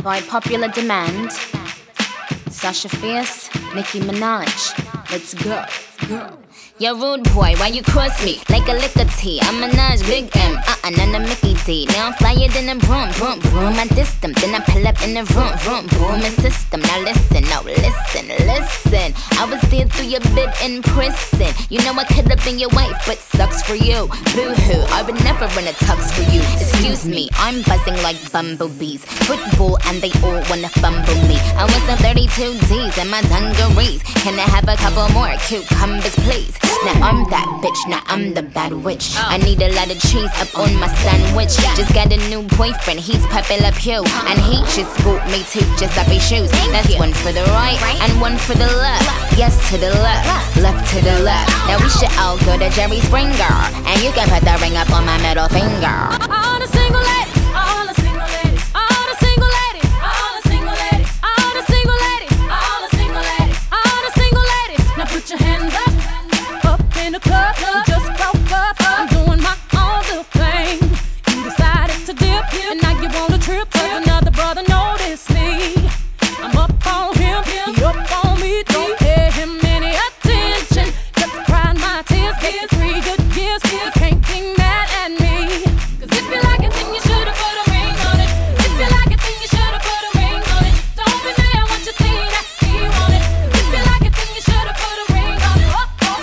By popular demand, Sasha Fierce, Nicki Minaj. Let's go. Yo, rude boy, why you cross me? Like a liquor tea, I'm Minaj, Big M, none of Mickey D. Now I'm flyer than a broom, broom, broom. I diss them, then I pull up in the room, room, booming system. Now listen, no, listen, listen. I was there through your bid in prison. You know I could have been your wife, but sucks for you. Boo-hoo, I would never run a tux for you. Excuse me, I'm buzzing like bumblebees. Football and they all wanna fumble me. I want some 32 D's in my dungarees. Can I have a couple more cucumbers, please? Now I'm that bitch, now I'm the bad witch. I need a lot of cheese up on my sandwich. Just got a new boyfriend, he's Pepe Le Pew. And he just bought me two Giuseppe shoes. That's one for the right and one for the left. Yes to the left, left to the left. Now we should all go to Jerry Springer, and you can put the ring up on my middle finger. All the single ladies, all the single ladies, all the single ladies, all the single ladies, all the single ladies, all the single ladies, all the single ladies. Now put your hands up in the club. We just broke up. I'm doing my own little thing. You decided to dip, and now you want a trip. 'Cause another brother noticed me. I'm up on him, he up on me. Don't pay him any attention. Just crying my tears. Get 3 good years. You can't be mad at me. 'Cause if you like it, then you should've put a ring on it. If you like it, then you should've put a ring on it. Don't be mad once you see that he want it. If you like it, then you should've put a ring on it.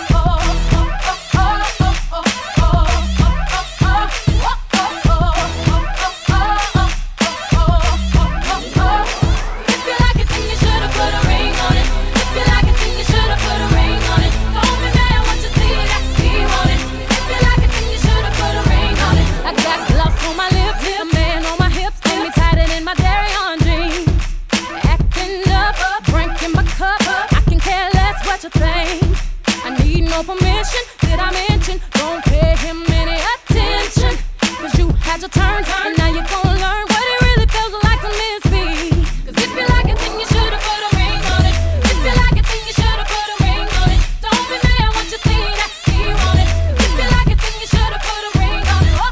Permission, did I mention? Don't pay him any attention. 'Cause you had your turn, and now you're gonna learn what it really feels like to miss me. 'Cause if you like it, then you should've put a ring on it. If you like it, then you should've put a ring on it. Don't be mad once you see that he want it. 'Cause if you like it, then you should've put a ring on it.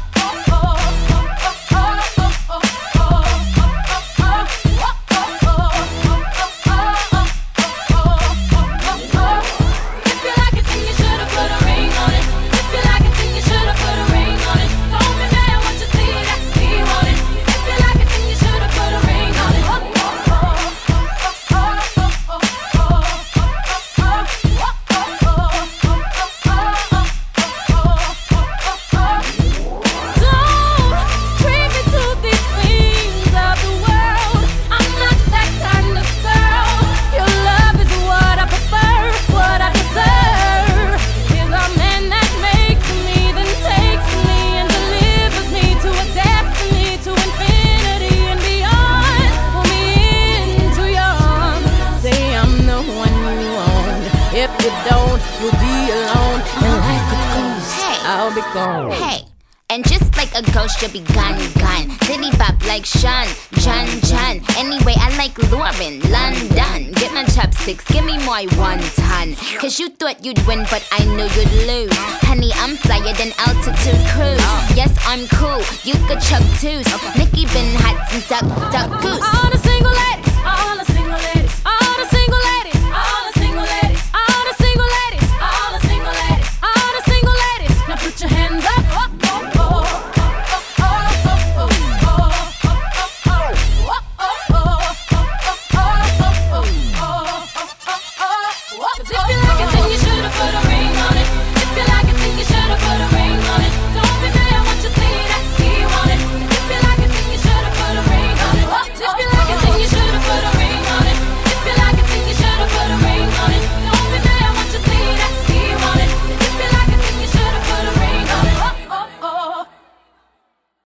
If you don't, you'll be alone. And like a ghost, I'll be gone. Hey, and just like a ghost, you'll be gone, gone. Diddy bop like Sean, John. Anyway, I like Lauren, London. Get my chopsticks, give me my 1 ton. 'Cause you thought you'd win, but I knew you'd lose. Honey, I'm flyer than altitude cruise. Yes, I'm cool, you could chuck twos. Nicki been hot since Duck Goose. All the single ladies, all the single ladies, all the single ladies, all the single ladies, all the single ladies, all the single ladies, all the single ladies. Now put your hands up. If you